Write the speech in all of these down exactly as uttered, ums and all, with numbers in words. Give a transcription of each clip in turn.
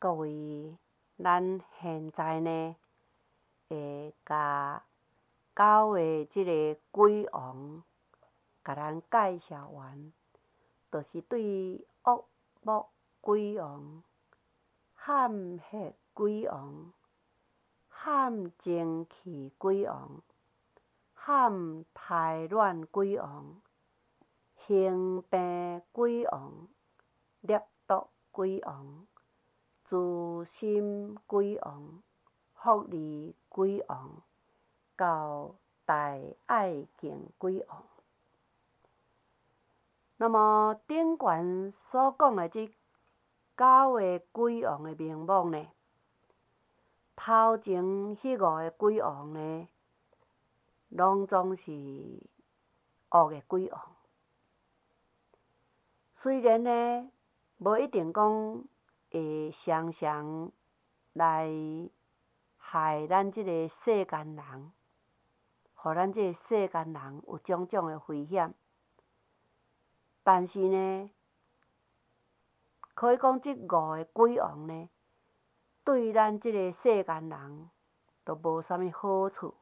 各位，咱现在呢，会甲九个即个鬼王，甲咱介绍完，就是对恶木鬼王、喊血鬼王、喊精气鬼王、喊胎卵鬼王、形病鬼王、孽毒鬼王、诛心鬼王、福利鬼王，到大爱敬鬼王。那么顶悬所讲的即九个鬼王的名目呢，头前迄五个鬼王呢，拢总是恶的鬼王。虽然呢，无一定讲会常常来害咱即个世间人，互咱即个世间人有种种的危险。但是呢，可以讲即五个鬼王呢，对咱即个世间人都无啥物好处，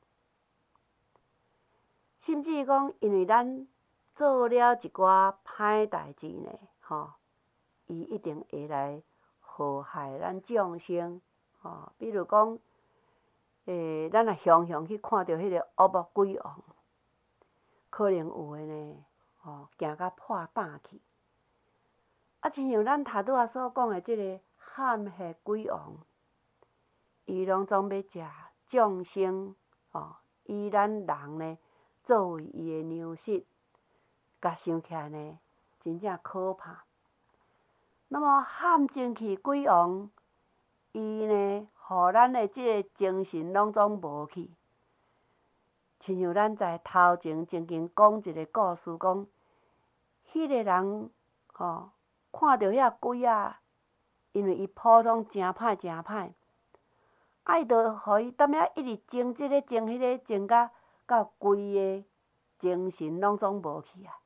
甚至讲因为咱做了一寡歹代志呢，吼，伊一定会来祸害咱众生，吼，比如讲，诶，咱若常常去看到迄个恶魔鬼王，可能有诶呢，吼，惊甲破胆去。啊，亲像咱头拄仔所讲诶，即个喊血鬼王，伊拢总要食众生，吼，以咱人呢作为伊诶粮食，甲想起来呢，真正可怕。那么喊精气鬼王，伊呢，互咱诶即个精神拢总无去。亲像咱在头前曾经讲一个故事，讲迄个人，吼，看到遐鬼仔，因为伊普通诚歹诚歹，啊，伊就互伊踮遐一直争即个争迄个，争甲到规个精神拢总无去啊。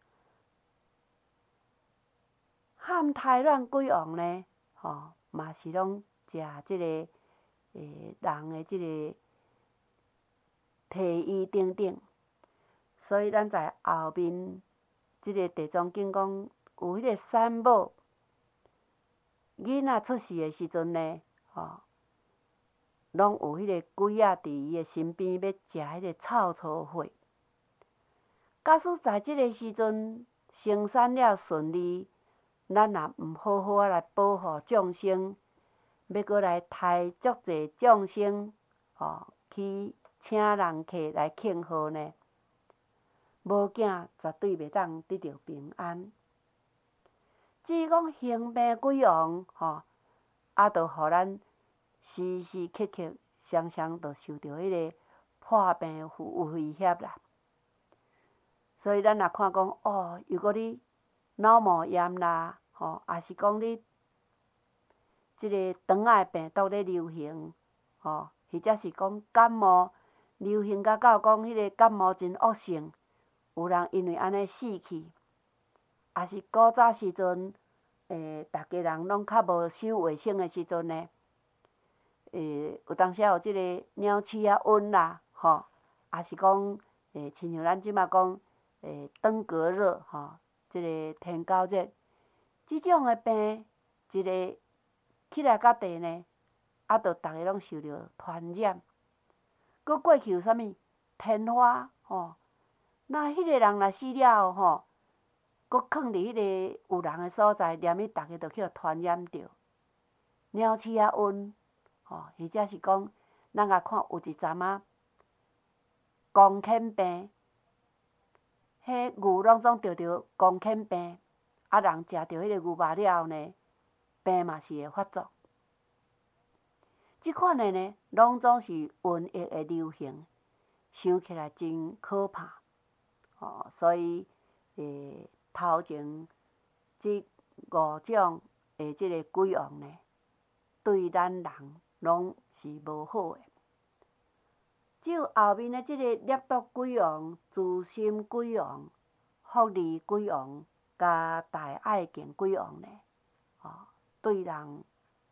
喊胎卵鬼王呢，吼，嘛是拢食即个诶人诶即个体液等等。所以咱在后面即个地藏经讲，有迄个产某囡仔出世诶时阵呢，吼，拢有迄个鬼仔伫伊诶身边要食迄个臭草血。假使在即个时阵生产了顺利，咱若毋好好啊来保护众生，要阁来杀足侪众生，吼，去请人客来庆贺呢，无囝绝对袂当得到平安。至于讲形病鬼王，吼，啊，就互咱时时刻刻常常就受到迄个破病有威胁啦。所以咱若看讲，哦，如果你脑膜炎啦，吼，也是讲你即个肠仔病毒咧流行，吼，或者是讲感冒流行甲到讲迄个感冒真恶性，有人因为安尼死去，也是古早时阵，诶，逐家人拢较无守卫生诶时阵呢，诶，有当时有即个鸟鼠仔瘟啦，吼，也是讲，诶，亲像咱即马讲。诶，登革热，吼，即个天狗热，即种诶病，一个起来到地呢，啊，着逐个拢受着传染。佮过去有啥物天花，吼，那迄个人若死了后，吼，佮囥伫迄个有人诶所在，连伊逐个着去互传染着。鸟鼠仔瘟，吼，或者是讲，咱甲看有一阵仔狂犬病。迄牛拢总得着狂犬病，啊，人食着迄个牛肉了后呢，病嘛是会发作。即款的呢，拢总是瘟疫的流行，想起来真可怕。哦，所以诶，头前即五种诶即个鬼王呢，对咱人拢是无好诶。只有后面的即个孽毒鬼王、诛心鬼王、福利鬼王、甲大爱敬鬼王呢，吼，对人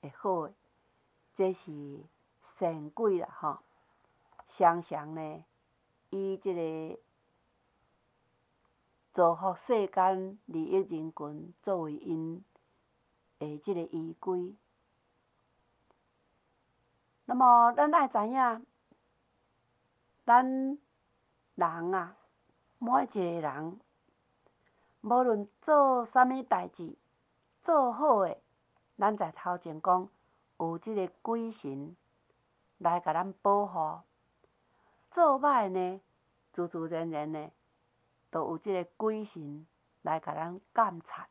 会好诶，这是神鬼啦吼。常常呢，以即个造福世间利益人群作为因诶即个依归。那么，咱爱知影，咱人啊，每一个人，无论做啥物代志，做好诶，咱在头前讲有即个鬼神来甲咱保护；做歹呢，自自然然呢，都有即个鬼神来甲咱监察。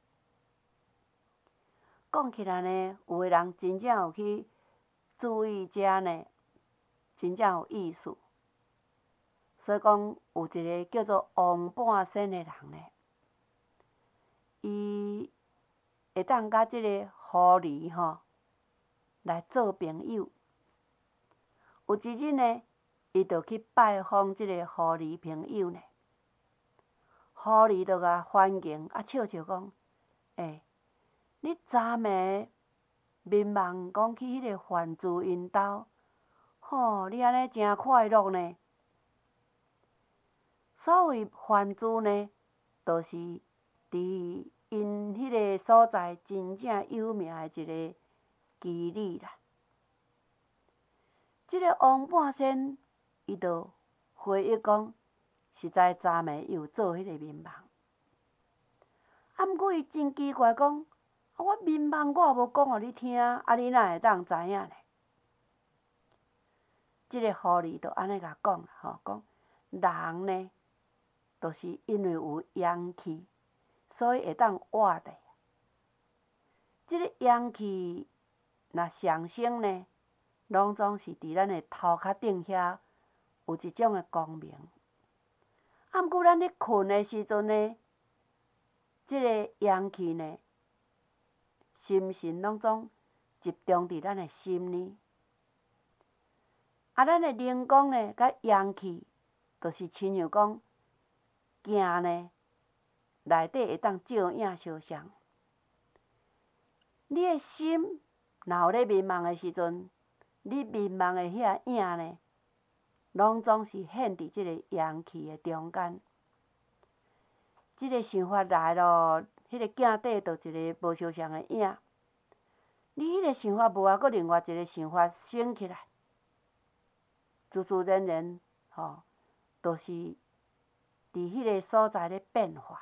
讲起来呢，有诶人真正有去注意遮呢，真正有意思。所以讲，有一个叫做王半仙诶人呢，伊会当甲即个狐狸吼来做朋友。有一日呢，伊就去拜访即个狐狸朋友呢。狐狸就甲欢迎啊，笑笑讲：诶，你昨暝眠梦讲去迄个范主因兜，吼，你安尼真快乐呢。所谓范主呢，就是伫因迄个所在真正有名诶一个妓女啦。即个王半仙伊就回忆讲，实在昨暝伊有做迄个眠梦，啊，毋过伊真奇怪讲，啊，我眠梦我也无讲互你听，啊，你哪会当知影呢？即个狐狸就安尼甲讲吼，讲人呢，就是因为有阳气，所以会当活的。即个阳气若上升呢，拢总是伫咱的头壳顶遐有一种的光明。啊，毋过咱咧困的时阵呢，即个阳气呢，心神拢总集中伫咱的心呢。啊，咱的灵光呢，甲阳气，就是亲像讲镜呢，内底会当照影相像。你的心若有咧迷梦的时阵，你迷梦的遐影呢，拢总是显伫即个阳气的中间。即个想法来咯，迄个镜底就一个无相像的影。你迄个想法无啊，搁另外一个想法升起来，自自然然吼，都是伫迄个所在咧变化。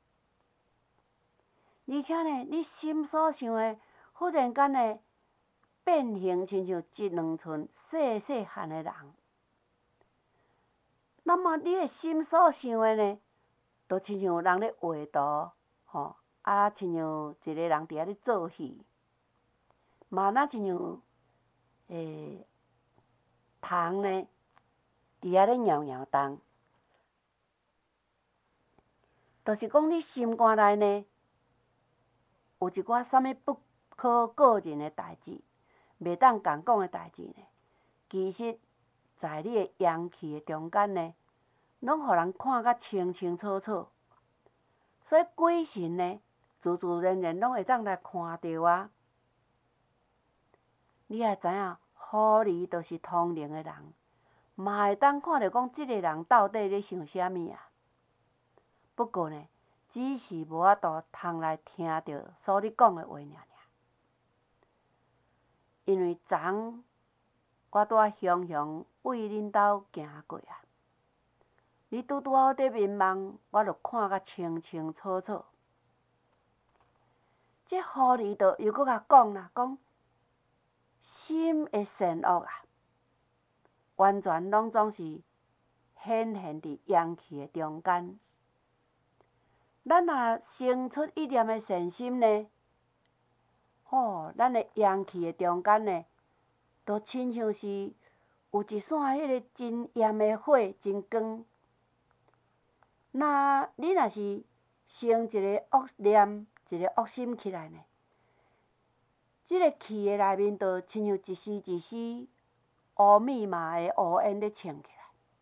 而且呢，你心所想的，忽然间呢，变形亲像一两寸细细汉的人。那么你的心所想的呢，就亲像有人咧画图，吼，啊，亲像一个人伫遐咧做戏，嘛若亲像诶，虫呢，伫遐咧摇摇动，就是讲你心肝内呢，有一寡啥物不可告人的代志，袂当共讲的代志呢，其实，在你的阳气的中间呢，拢互人看甲清清楚楚。所以鬼神呢，自自然然拢会当来看到啊。你也知影，狐狸就是通灵的人，嘛会当看到讲即个人到底咧想啥物啊。不过呢，只是无法度通来听到所你讲的话尔尔。因为昨我拄仔雄雄为恁兜行过啊，你拄拄好伫眠梦，我就看甲清清楚楚。这狐狸就又搁甲讲啦，讲心的善恶啊，完全拢总是显现伫阳气的中间。咱若生出一念的善心呢，吼，咱的阳气的中间呢，都亲像是有一线迄个真炎的火，真光。那你若是生一个恶念、一个恶心起来呢，即个气的内面就亲像一丝一丝乌密麻的乌烟咧窜起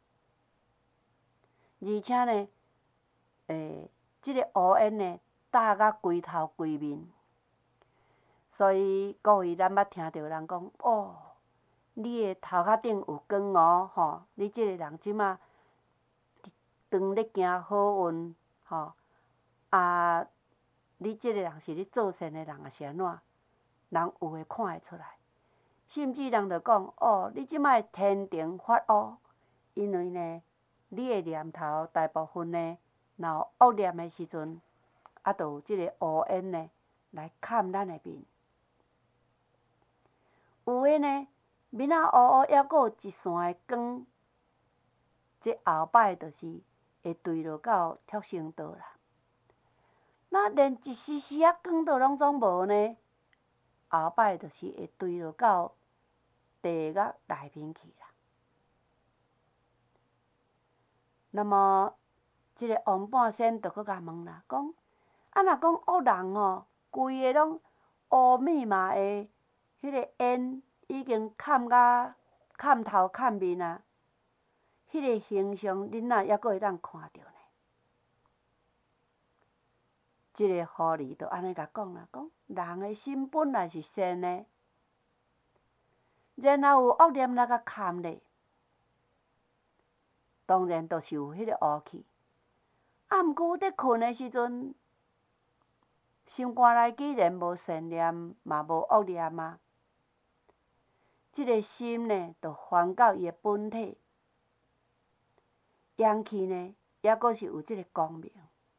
来，而且呢，诶，即个乌烟呢，搭甲规头规面。 所以各位，咱捌听到人讲，哦，你的头壳顶有光哦，吼，你即个人即马当咧行好运，吼，啊，你即个人是咧做善的人，也是安怎？人有会看会出来。甚至人就讲，哦，你即摆天庭发乌，因为呢，你的念头大部分呢，若有恶念的时阵，啊，就有即个乌烟呢来盖咱的面。有诶呢，面仔乌乌，还佫有一线的光，这后摆就是会对落到畜生道啦。那连一丝丝仔光都拢总无呢，后摆就是会对落到地狱内面去啦。那么，即个王半仙就搁甲问啦，讲啊，若讲恶人吼，规个拢乌密麻的，迄个烟已经盖甲盖头盖面啊，迄个形象恁哪还佫会当看到呢？即个狐狸就安尼甲讲啦，讲人的心本来是善的，然后有恶念来甲盖咧，当然就是有迄个乌气。啊，毋过伫困的时阵，心肝内既然无善念，嘛无恶念啊，即个心呢，就还到伊的本体，阳气呢，还佫是有即个光明。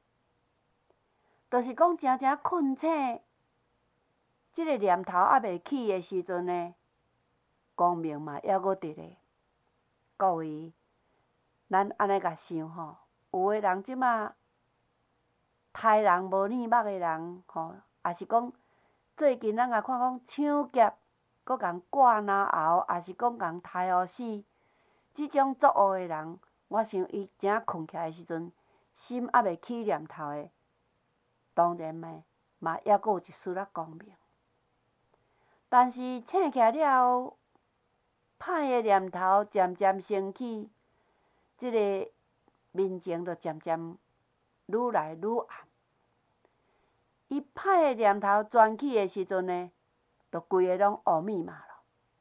就是讲，真正困醒，即个念头还未起的时阵呢，光明嘛还佫伫咧。各位，咱安尼甲想吼，有诶人即马杀人无耳目诶人吼，也是讲最近咱也看讲抢劫，佫共挂篮后，也是讲共杀互死，即种作恶诶人，我想伊正困起来诶时阵，心还未起念头诶。当然嘛，嘛还佫有一丝仔光明。但是醒起来了后，歹的念头渐渐升起，即个面前就渐渐愈来愈暗。伊歹的念头转起的时阵呢，就规个拢乌密麻咯。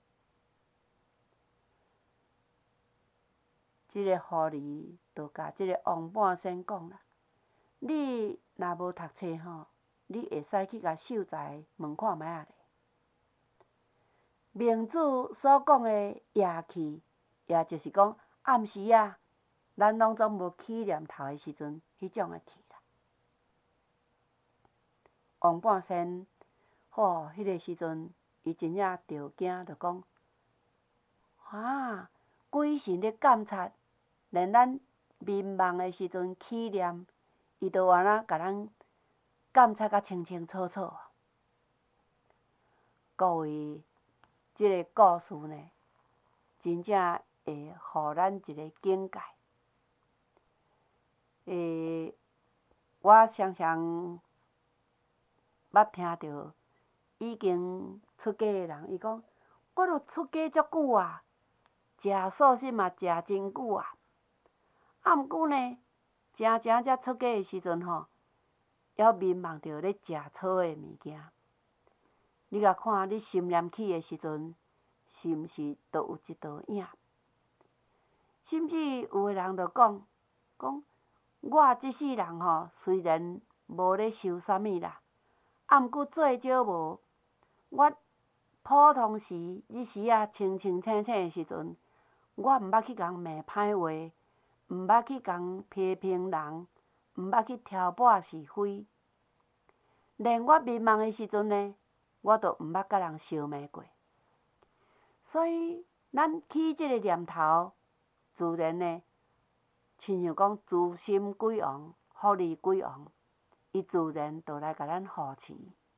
即个狐狸就甲即个王半仙讲啦：你若无读册吼，你会使去甲秀才问看觅仔咧。明子所讲的夜气，也就是讲暗时啊，咱拢总无起念头的时阵，迄种的气啦。王半仙，吼，迄个时阵，伊真正着惊，着讲，啊，鬼神咧监察，连咱眠梦的时阵起念，伊都安那甲咱监察甲清清楚楚。各位，即个故事呢，真正会互咱一个境界。诶，我常常捌听到已经出家的人，伊讲，我都出家足久啊，食素食嘛食真久啊。啊，毋过呢，正正才出家的时阵吼，还迷茫着咧食草的物件。你甲看，你心念起的时阵，是毋是都有一道影？甚至有个人就讲，讲我即世人吼，虽然无咧修啥物啦，啊，毋过最少无，我普通时日时啊清清醒醒的时阵，我毋捌去共骂歹话，毋捌去共批评人，毋捌去挑拨是非，连我迷茫的时阵呢，我都毋捌甲人相骂过。所以，咱起即个念头，自然呢，亲像讲诛心鬼王、福利鬼王，伊自然就来甲咱护持。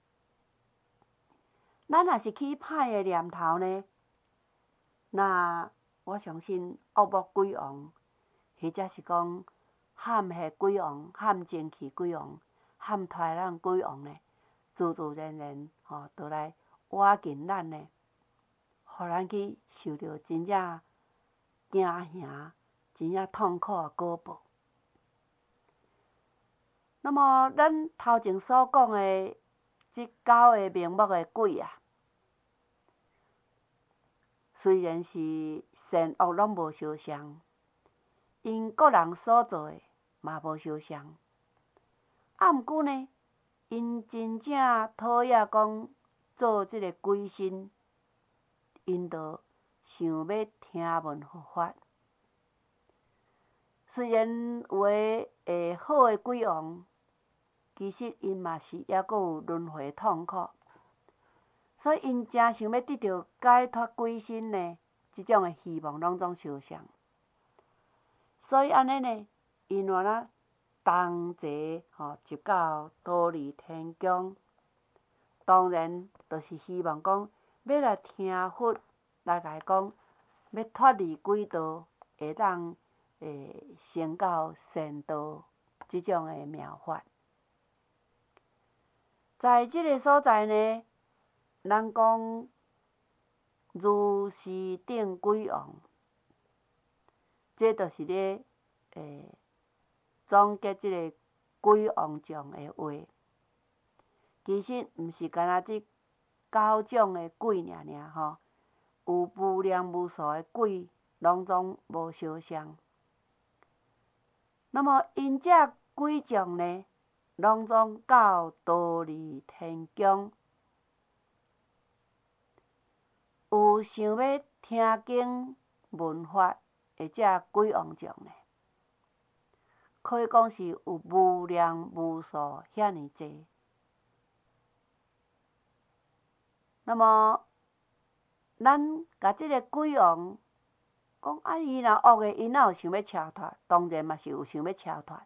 咱若是起歹的念头呢，那我相信恶魔鬼王，或者是讲喊下鬼王、喊精气鬼王、喊豺咱鬼王呢，自自然然吼，就来挖紧咱呢，互咱去受着真正惊吓、真正痛苦的果报。那么，咱头前所讲的即九个名目的鬼啊，虽然是善恶拢无相像，因个人所做的嘛无相像，啊，毋过呢，因真正讨厌讲做即个鬼神，因着想要听闻佛法。虽然有诶会好诶鬼王，其实因嘛是抑阁有轮回痛苦，所以因真想要得到解脱鬼身呢，即种诶希望拢总相像。所以安尼呢，因若呐同齐吼入到忉利天宫，当然就是希望讲要来听佛来甲伊讲，要脱离鬼道，会当诶升到善道即种诶妙法。在即个所在呢，咱讲如是顶鬼王，这就是咧诶总结即个鬼王像诶话。其实毋是干那即九种诶鬼尔尔吼，有无量无数诶鬼，拢总无相像。那么因这鬼将呢，拢总到忉利天宫，有想要听经闻法诶，这鬼王将呢，可以讲是有无量无数遐尼济。那么，咱甲即个鬼王讲啊，伊若恶诶，伊哪有想要超脱？当然嘛是有想要超脱。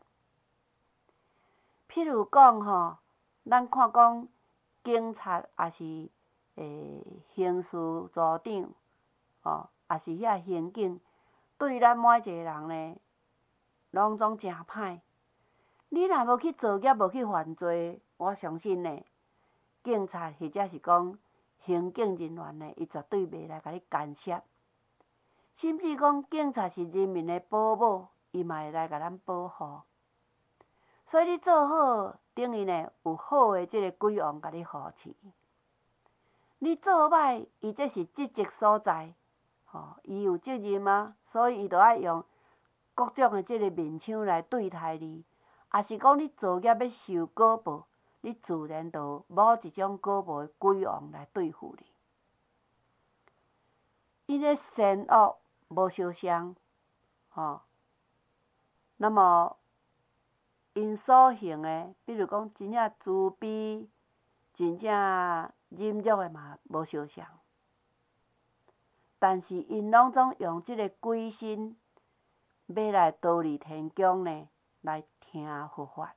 譬如讲吼，咱看讲警察也是诶刑事组长，吼，也是遐刑警，对咱每一个人呢，拢总诚歹。你若无去做业，无去犯罪，我相信呢，警察或者是讲刑警人员呢，伊绝对袂来甲你干涉。甚至讲警察是人民的保姆，伊嘛会来甲咱保护。所以你做好，等于呢有好的即个鬼王甲你扶持。你做歹，伊这是职责所在，吼，伊有责任啊，所以伊就爱用各种的即个面枪来对待你。也是讲你做业要受果报，你自然就某一种果报的鬼王来对付你。因的善恶无相像，吼，那么因所行的，比如讲真正慈悲、真正忍辱的嘛无相像，但是因拢总用即个鬼身，要来忉利天宫呢来听佛法。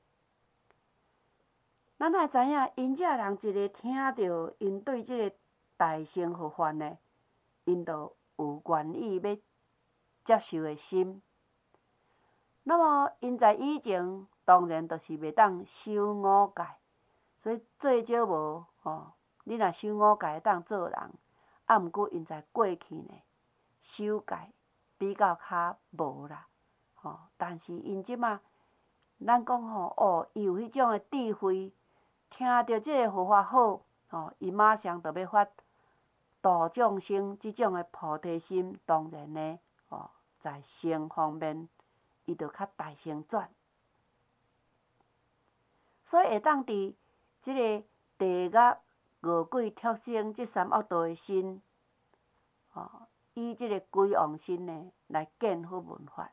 咱也知影，因这人一个听到因对即个大乘佛法呢，因就有愿意要接受的心。那么因在以前当然就是袂当守五戒，所以最少无吼，你若守五戒会当做人，啊，毋过因在过去呢，守戒比较较无啦，吼。但是因即马，咱讲吼，哦，伊有迄种的智慧，听到即个佛法好，吼，伊马上就要发度众生即种的菩提心，当然呢，吼，在性方面，伊就较大成转。所以会当伫即个地狱、恶鬼、畜生即三恶道的身，吼，以即个鬼王身呢来见佛闻法。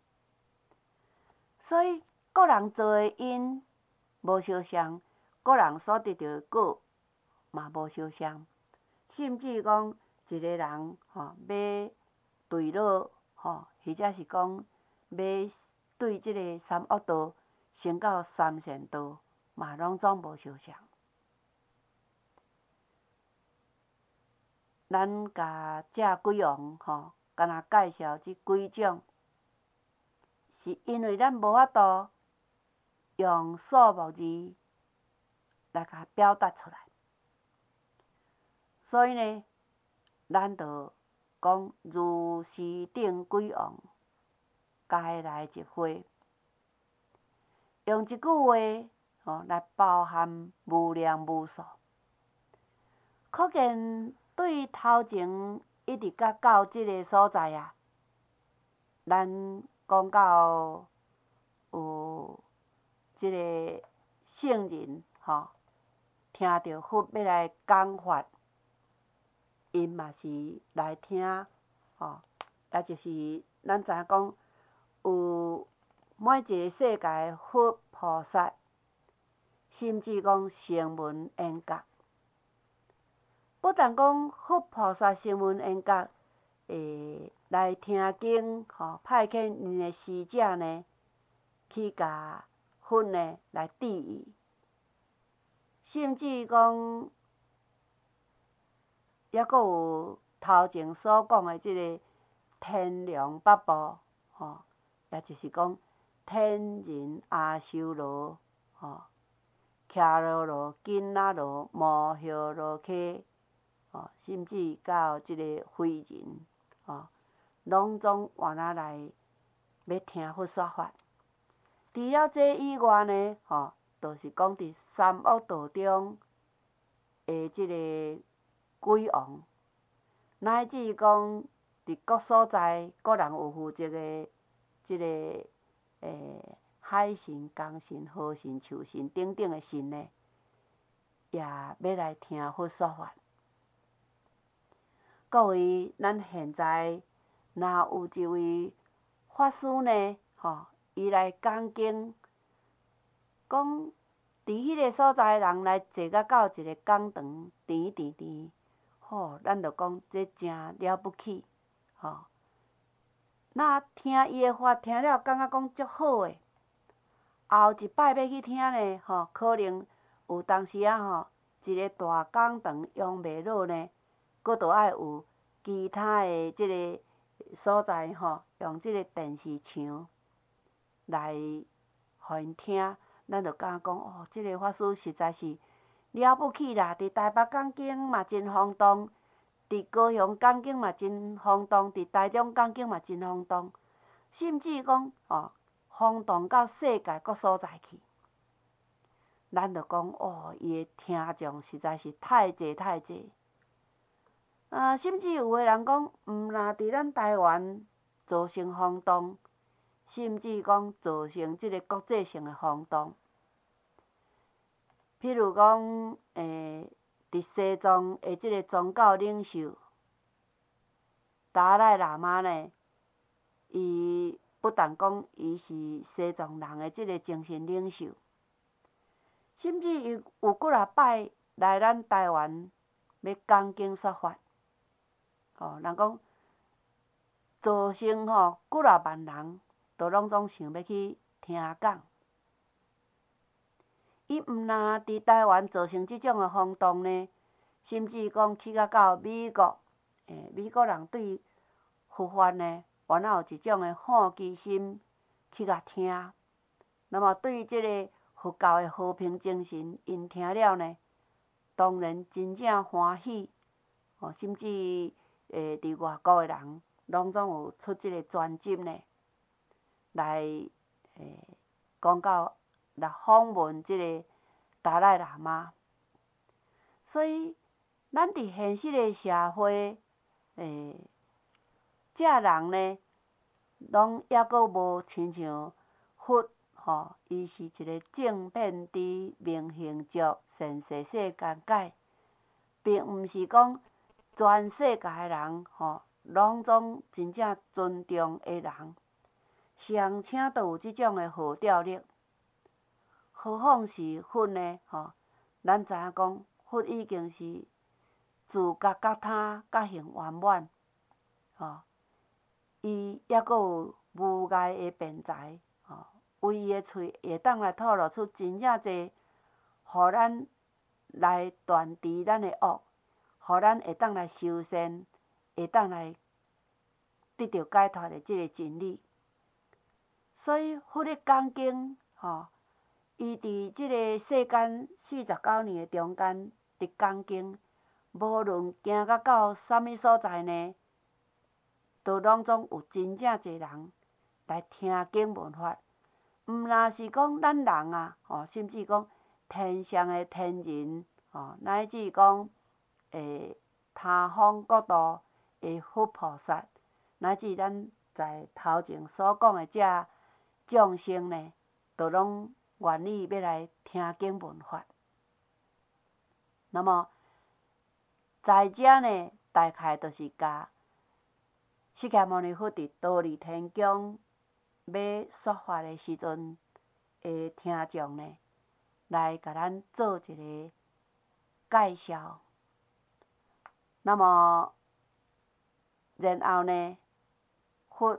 所以个人做的因无相像，个人所得到的果嘛无相像。甚至讲一个人吼要对落吼，或者是讲要对即个三恶道升到三善道，嘛拢总无相像。咱甲这鬼王吼，敢若介绍即几种，是因为咱无法度用数目字来甲表达出来。所以呢，咱就讲如是顶鬼王，该来一回。用一句话吼来包含无量无数。可见对头前一直甲到即个所在啊，咱讲到有即个圣人吼，听到佛要来讲法，因嘛是来听吼，也就是咱知影讲有每一个世界佛菩萨，甚至讲声闻缘觉。不但讲佛菩萨声闻缘觉会来听经，吼派遣因的使者呢，去甲佛呢来治愈，甚至讲抑阁有头前所讲的即个天龙八部，吼，也就是讲天人阿修罗，吼，伽罗罗、紧那罗、摩诃罗伽。哦，甚至到即个非人，哦，拢总原来来要听佛说法。除了这以外呢，吼，就是讲伫三恶道中的即个鬼王，乃至讲伫各所在，各人有负责的即个诶海神、江神、河神、树神等等的神呢，也要来听佛说法。各位，咱现在若有一位法师呢，吼，伊来讲经，讲伫迄个所在人来坐甲到一个讲堂，甜甜甜，吼，咱就讲这真了不起，吼。那听伊的法，听了感觉讲足好诶。后一摆要去听呢，吼，可能有当时啊，吼，一个大讲堂用袂落呢。佫着爱有其他的即个所在吼，用即个电视墙来互因听，咱着感觉讲哦，即个法师实在是了不起啦！伫台北讲经嘛真轰动，伫高雄讲经嘛真轰动，伫台中讲经嘛真轰动，甚至讲哦，轰动到世界各所在去。咱着讲哦，伊的听众实在是太济太济。啊，甚至有个人讲，毋若伫咱台湾造成轰动，甚至讲造成即个国际性的轰动。譬如讲，诶，伫西藏的即个宗教领袖达赖喇嘛呢，伊不但讲伊是西藏人的即个精神领袖，甚至伊有几若摆来咱台湾要讲经说法。吼，人讲造成吼几若万人，都拢总想要去听讲。伊毋若伫台湾造成即种的轰动呢，甚至讲去甲到美国，诶，美国人对佛法呢，原来有一种的好奇心去甲听。那么对即个佛教的和平精神，因听了呢，当然真正欢喜，哦，甚至诶，伫外国的人，拢总有出即个专辑呢，来诶讲到来访问即个达赖喇嘛。所以，咱伫现实的社会，诶，这人呢，拢抑阁无亲像佛，吼，伊是一个正遍知、明行足、善逝世间解，并毋是讲全世界的人，吼。拢总真正尊重的人，尚且都有即种的号召力，何况是佛呢？吼，咱知影讲，佛已经是自觉觉他觉行圆满，吼，伊抑阁有无碍的辩才，吼，为伊的喙会当来吐露出真正侪，互咱来断除咱的恶，互咱会当来修善。会当来得到解脱的即个真理，所以佛的讲经，吼，伊伫即个世间四十九年的中间伫讲经，无论行甲到啥物所在呢，都拢总有真正侪人来听经闻法，毋毋若是讲咱人啊，吼，甚至讲天上的天人，吼，乃至讲诶他方国度的佛菩萨，乃至咱在头前所讲的遮众生呢，都拢愿意要来听经闻法。那么在遮呢，大概就是甲释迦牟尼佛伫忉利天宫要说法的时阵的听众呢，来甲咱做一个介绍。那么然后呢，佛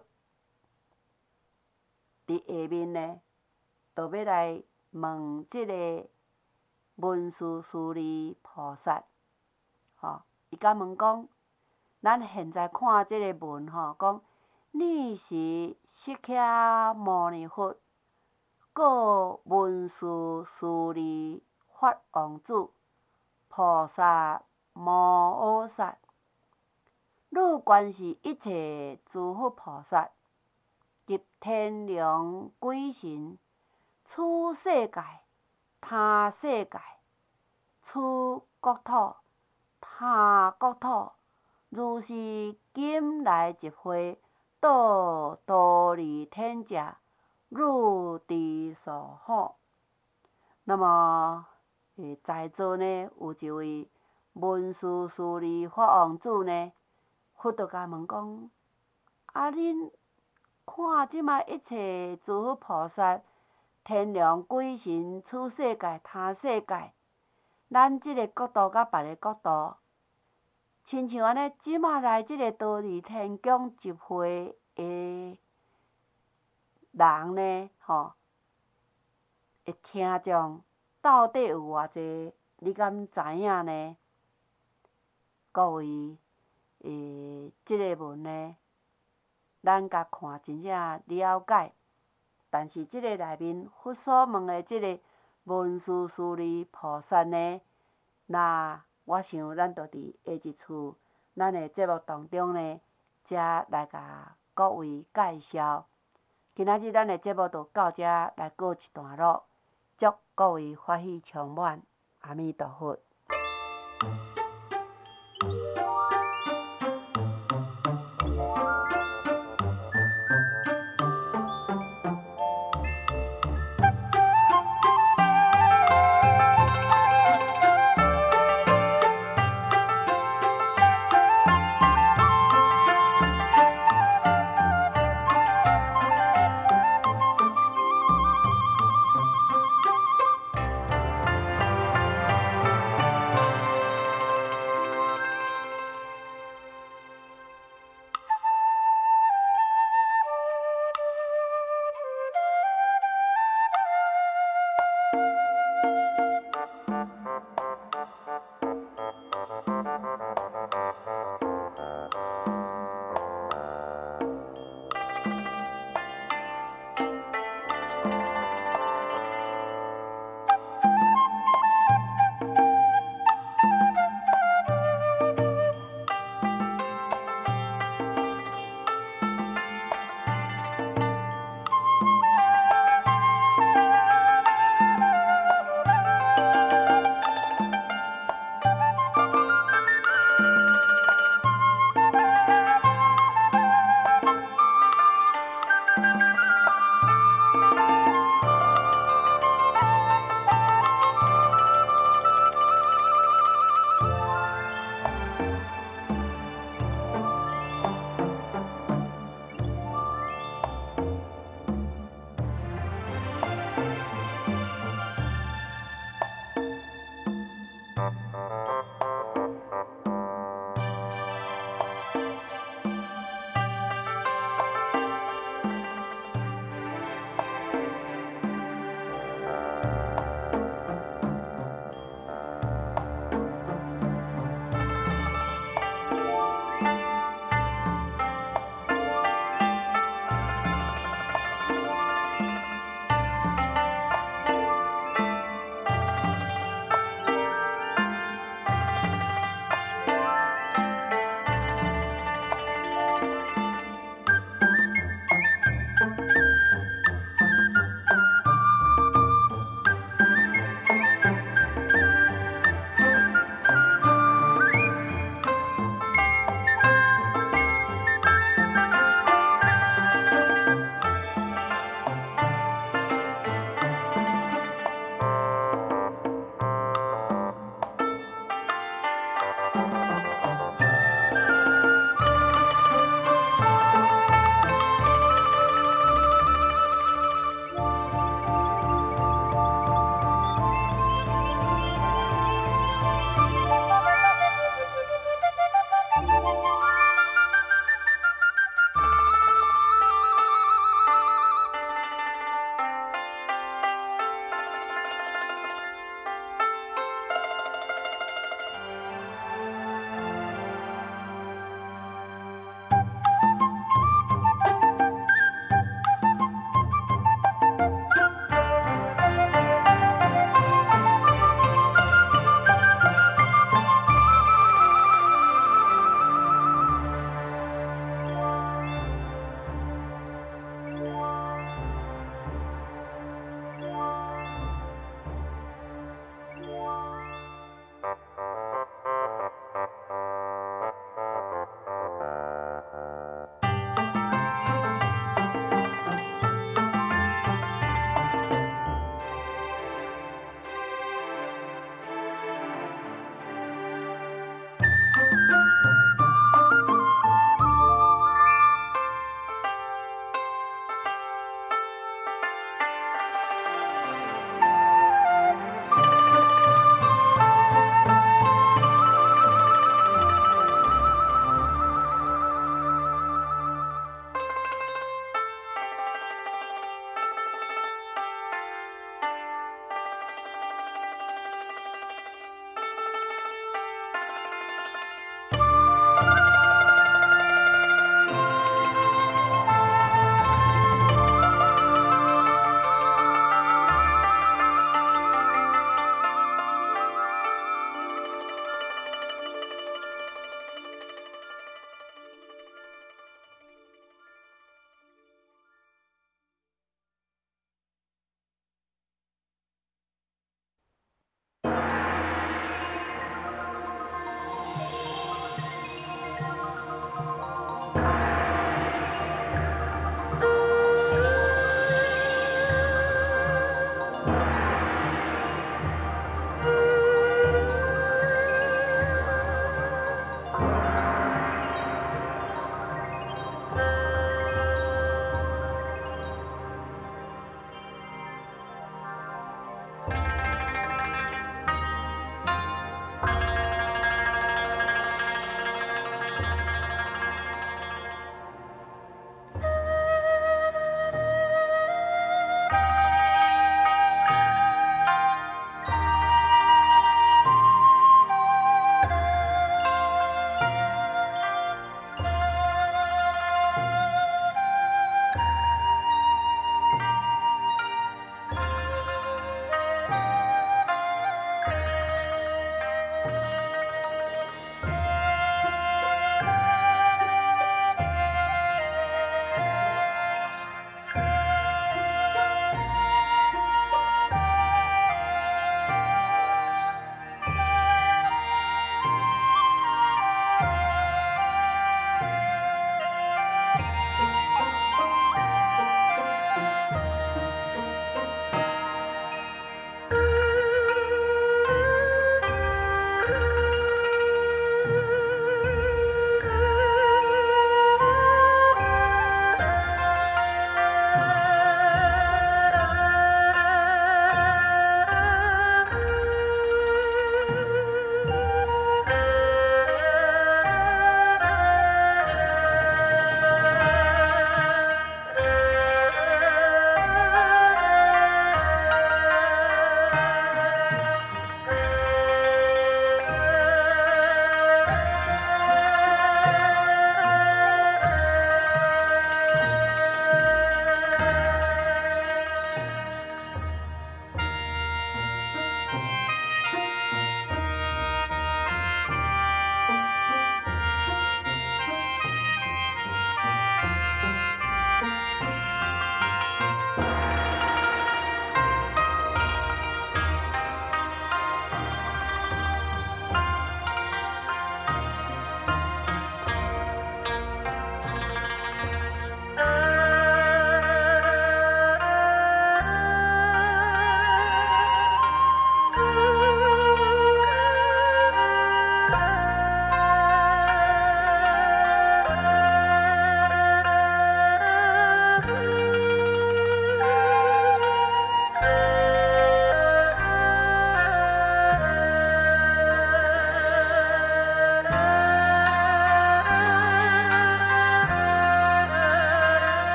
伫下面呢，就要来问即个文殊师利菩萨，吼，伊甲问讲，咱现在看即个文吼，讲你是释迦牟尼佛，故文殊师利法王子菩萨摩诃萨，汝原是一切诸佛菩萨及天龙鬼神，此世界他世界，此国土他国土，如是今来一会，到忉利天者，汝知所好。那么，诶，在座呢有一位文殊师利法王子呢，佛就甲问讲：啊，恁看即卖一切诸佛菩萨、天龙鬼神、此世界他世界，咱即个国度甲别个国度，亲像安尼，即卖来即个忉利天宫集会的人呢，吼，的听众到底有偌济？你敢知影呢？各位，诶，即个文呢，咱甲看真正了解，但是即个内面佛所问的即个文殊师利菩萨呢，那我想咱就伫下一次咱的节目当中呢，才来甲各位介绍。今仔日咱的节目就到这来告一段落，祝各位欢喜充满，阿弥陀佛。